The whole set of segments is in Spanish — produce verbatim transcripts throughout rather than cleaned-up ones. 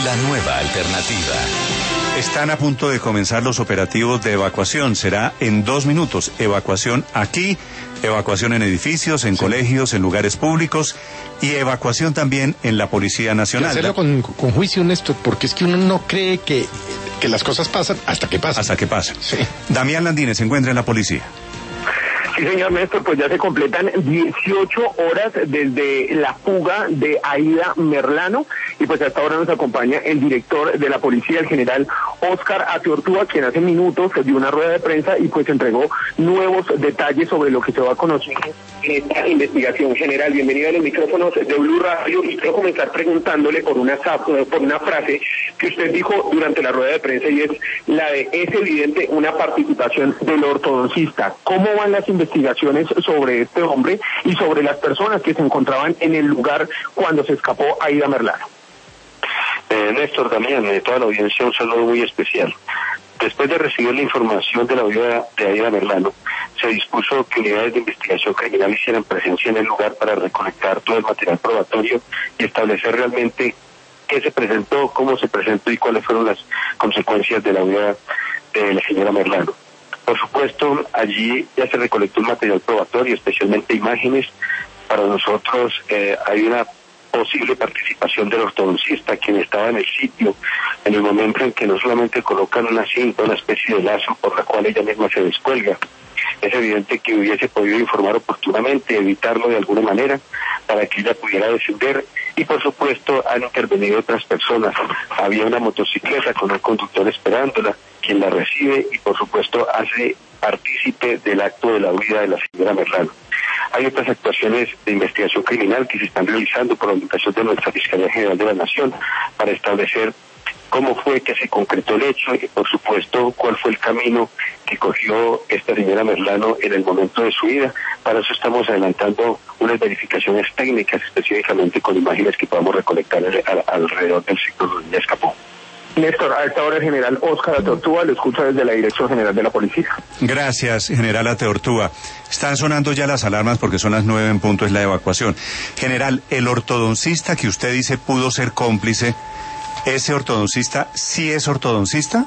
la nueva alternativa. Están a punto de comenzar los operativos de evacuación. Será en dos minutos. Evacuación aquí, evacuación en edificios, en sí. colegios, en lugares públicos y evacuación también en la Policía Nacional. Y hacerlo con, con juicio, Néstor, porque es que uno no cree que, que las cosas pasan hasta que pasan. Hasta que pasan. Sí. Damián Landines se encuentra en la policía. Sí, señor Néstor, pues ya se completan dieciocho horas desde la fuga de Aida Merlano y pues hasta ahora nos acompaña el director de la policía, el general Óscar Ateortúa, quien hace minutos dio una rueda de prensa y pues entregó nuevos detalles sobre lo que se va a conocer en esta investigación. General, bienvenido a los micrófonos de Blue Radio y quiero comenzar preguntándole por una, por una frase que usted dijo durante la rueda de prensa y es la de es evidente una participación del ortodoncista. ¿Cómo van las investigaciones? investigaciones sobre este hombre y sobre las personas que se encontraban en el lugar cuando se escapó Aida Merlano? Eh, Néstor, Damián, de toda la audiencia, un saludo muy especial. Después de recibir la información de la viuda de Aida Merlano, se dispuso que unidades de investigación criminal hicieran presencia en el lugar para recolectar todo el material probatorio y establecer realmente qué se presentó, cómo se presentó y cuáles fueron las consecuencias de la viuda de la señora Merlano. Por supuesto, allí ya se recolectó un material probatorio, especialmente imágenes. Para nosotros eh, hay una posible participación del ortodoncista, quien estaba en el sitio en el momento en que no solamente colocan una cinta, una especie de lazo por la cual ella misma se descuelga. Es evidente que hubiese podido informar oportunamente, evitarlo de alguna manera, para que ella pudiera descender. Y por supuesto han intervenido otras personas. Había una motocicleta con un conductor esperándola, quien la recibe y por supuesto hace partícipe del acto de la huida de la señora Merlano. Hay otras actuaciones de investigación criminal que se están realizando por la orientación de nuestra Fiscalía General de la Nación para establecer cómo fue que se concretó el hecho y por supuesto cuál fue el camino que cogió esta señora Merlano en el momento de su vida. Para eso estamos adelantando unas verificaciones técnicas específicamente con imágenes que podamos recolectar al, alrededor del sector donde ella escapó. Néstor, a esta hora el general Óscar Ateortúa lo escucha desde la Dirección General de la Policía. Gracias, general Ateortúa. Están sonando ya las alarmas porque son las nueve en punto, es la evacuación. General, el ortodoncista que usted dice pudo ser cómplice, ¿ese ortodoncista sí es ortodoncista?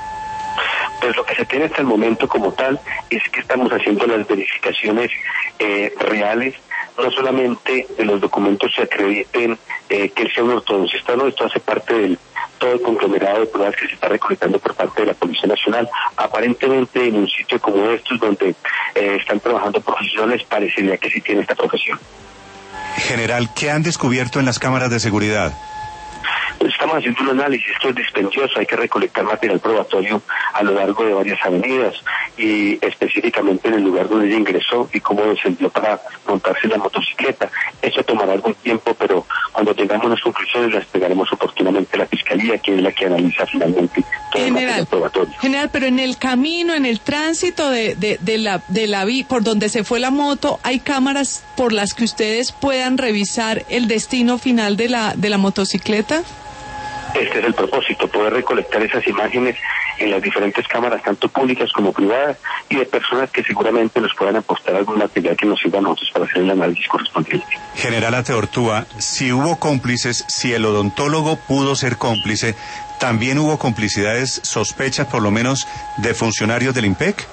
Pues lo que se tiene hasta el momento como tal es que estamos haciendo las verificaciones eh, reales, no solamente de los documentos que acrediten eh, que él sea un ortodoncista, no, esto hace parte del todo el conglomerado de pruebas que se está recolectando por parte de la Policía Nacional. Aparentemente en un sitio como estos donde eh, están trabajando profesionales parecería que sí tiene esta profesión. General, ¿qué han descubierto en las cámaras de seguridad? Estamos haciendo un análisis, esto es dispendioso, hay que recolectar material probatorio a lo largo de varias avenidas y específicamente en el lugar donde ella ingresó y cómo descendió para montarse en la motocicleta. Eso tomará algún tiempo, pero cuando tengamos las conclusiones las pegaremos oportunamente a la Fiscalía, que es la que analiza finalmente todo el material probatorio. General, pero en el camino, en el tránsito de, de, de la de la vía por donde se fue la moto, ¿hay cámaras por las que ustedes puedan revisar el destino final de la de la motocicleta? Este es el propósito, poder recolectar esas imágenes en las diferentes cámaras, tanto públicas como privadas, y de personas que seguramente nos puedan apostar algún material que nos sirva a nosotros para hacer el análisis correspondiente. General Ateortúa, si hubo cómplices, si el odontólogo pudo ser cómplice, ¿también hubo complicidades, sospechas por lo menos, de funcionarios del IMPEC?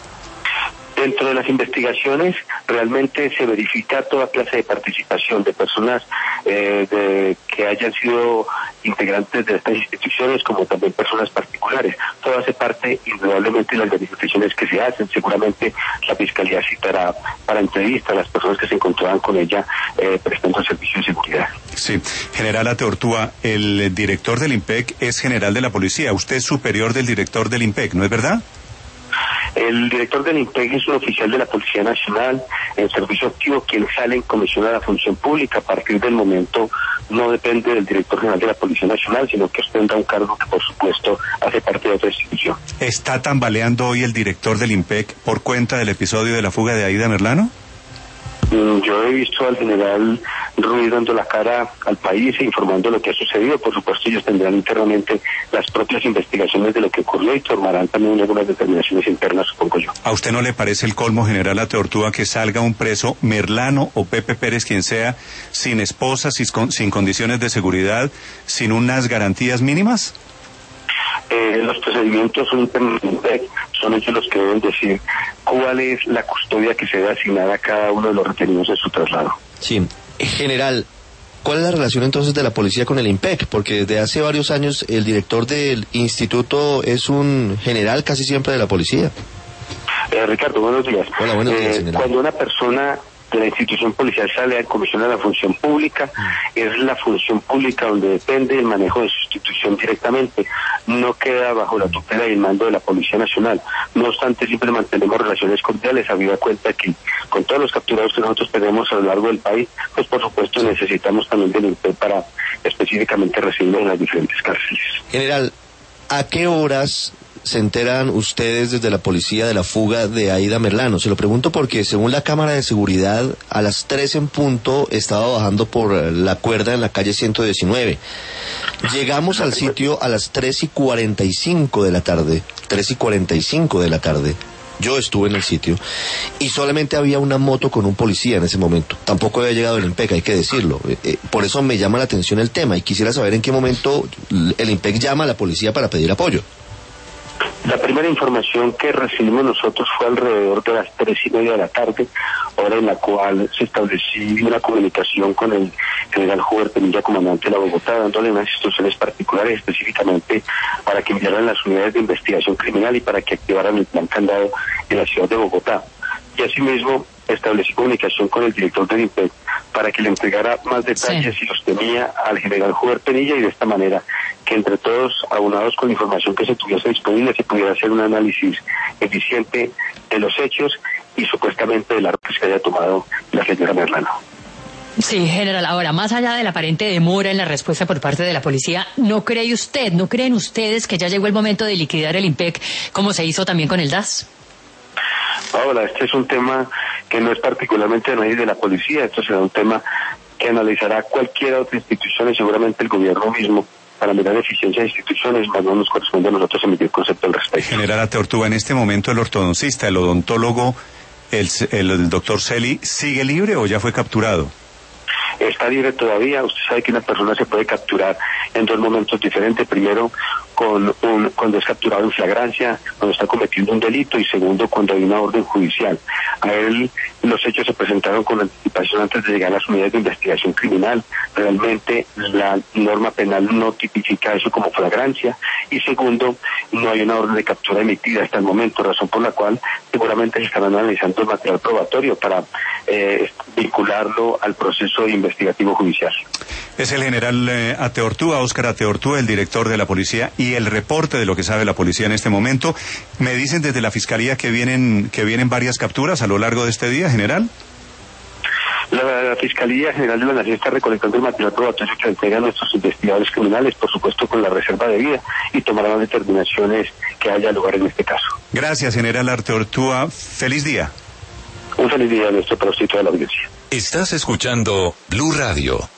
Dentro de las investigaciones realmente se verifica toda clase de participación de personas eh, de, que hayan sido integrantes de estas instituciones como también personas particulares. Todo hace parte indudablemente de las verificaciones que se hacen. Seguramente la Fiscalía citará para entrevista a las personas que se encontraban con ella eh, prestando servicio de seguridad. Sí, general Ateortúa, el director del IMPEC es general de la policía. Usted es superior del director del IMPEC, ¿no es verdad? El director del IMPEC es un oficial de la Policía Nacional en servicio activo, quien sale en comisión a la función pública. A partir del momento no depende del director general de la Policía Nacional, sino que ostenta un cargo que por supuesto hace parte de otra institución. ¿Está tambaleando hoy el director del IMPEC por cuenta del episodio de la fuga de Aida Merlano? Yo he visto al general Ruiz dando la cara al país e informando lo que ha sucedido. Por supuesto, ellos tendrán internamente las propias investigaciones de lo que ocurrió y tomarán también algunas determinaciones internas, supongo yo. ¿A usted no le parece el colmo, general Ateortúa, que salga un preso, Merlano o Pepe Pérez, quien sea, sin esposa, sin, sin condiciones de seguridad, sin unas garantías mínimas? Eh, los procedimientos son, son ellos los que deben decir cuál es la custodia que se debe asignar a cada uno de los retenidos en su traslado. Sí, general, ¿cuál es la relación entonces de la policía con el IMPEC? Porque desde hace varios años el director del instituto es un general casi siempre de la policía. Eh, Ricardo, buenos días. Hola, buenos días, eh, general. Cuando una persona de la institución policial sale a comisión de la función pública, mm. es la función pública donde depende el manejo de su institución directamente, no queda bajo la tutela y el mando de la Policía Nacional. No obstante, siempre mantenemos relaciones cordiales, habida cuenta que con todos los capturados que nosotros tenemos a lo largo del país, pues por supuesto necesitamos también del IMPEC para específicamente recibirlos en las diferentes cárceles. General, ¿a qué horas se enteran ustedes desde la policía de la fuga de Aída Merlano? Se lo pregunto porque según la cámara de seguridad, a las tres en punto estaba bajando por la cuerda en la calle ciento diecinueve. Llegamos al sitio a las tres y cuarenta y cinco de la tarde, tres y cuarenta y cinco de la tarde. Yo estuve en el sitio y solamente había una moto con un policía en ese momento. Tampoco había llegado el IMPEC, hay que decirlo. Eh, eh, por eso me llama la atención el tema y quisiera saber en qué momento el IMPEC llama a la policía para pedir apoyo. La primera información que recibimos nosotros fue alrededor de las tres y media de la tarde, hora en la cual se estableció una comunicación con el general Jover Penilla, comandante de la Bogotá, dándole unas instrucciones particulares específicamente para que enviaran las unidades de investigación criminal y para que activaran el plan candado en la ciudad de Bogotá. Y asimismo establecí comunicación con el director del IMPEC para que le entregara más detalles sí. y los tenía al general Jover Penilla, y de esta manera que entre todos, aunados con la información que se tuviese disponible, se pudiera hacer un análisis eficiente de los hechos y supuestamente de la ruta que haya tomado la señora Merlano. Sí, general. Ahora, más allá de la aparente demora en la respuesta por parte de la policía, ¿no cree usted, no creen ustedes que ya llegó el momento de liquidar el IMPEC como se hizo también con el D A S? Ahora, este es un tema que no es particularmente de nadie de la policía, esto será un tema que analizará cualquier otra institución y seguramente el gobierno mismo para mirar eficiencia de instituciones, más no nos corresponde a nosotros emitir concepto al respecto. General Ateortúa, en este momento el ortodoncista, el odontólogo, el, el, el doctor Celi, ¿sigue libre o ya fue capturado? Está libre todavía. Usted sabe que una persona se puede capturar en dos momentos diferentes. Primero, con un, cuando es capturado en flagrancia, cuando está cometiendo un delito, y segundo, cuando hay una orden judicial. A él los hechos se presentaron con anticipación antes de llegar a las unidades de investigación criminal. Realmente la norma penal no tipifica eso como flagrancia. Y segundo, no hay una orden de captura emitida hasta el momento, razón por la cual seguramente se estarán analizando el material probatorio para eh, vincularlo al proceso investigativo judicial. Es el general eh, Ateortúa, Óscar Ateortúa, el director de la policía, y el reporte de lo que sabe la policía en este momento. Me dicen desde la fiscalía que vienen que vienen varias capturas a lo largo de este día, general. La, la Fiscalía General de la Nación está recolectando el material probatorio que entregan nuestros investigadores criminales, por supuesto con la reserva de vida, y tomarán las determinaciones que haya lugar en este caso. Gracias, general Ateortúa. Feliz día. Un feliz día a nuestro para usted y toda la audiencia. Estás escuchando Blue Radio.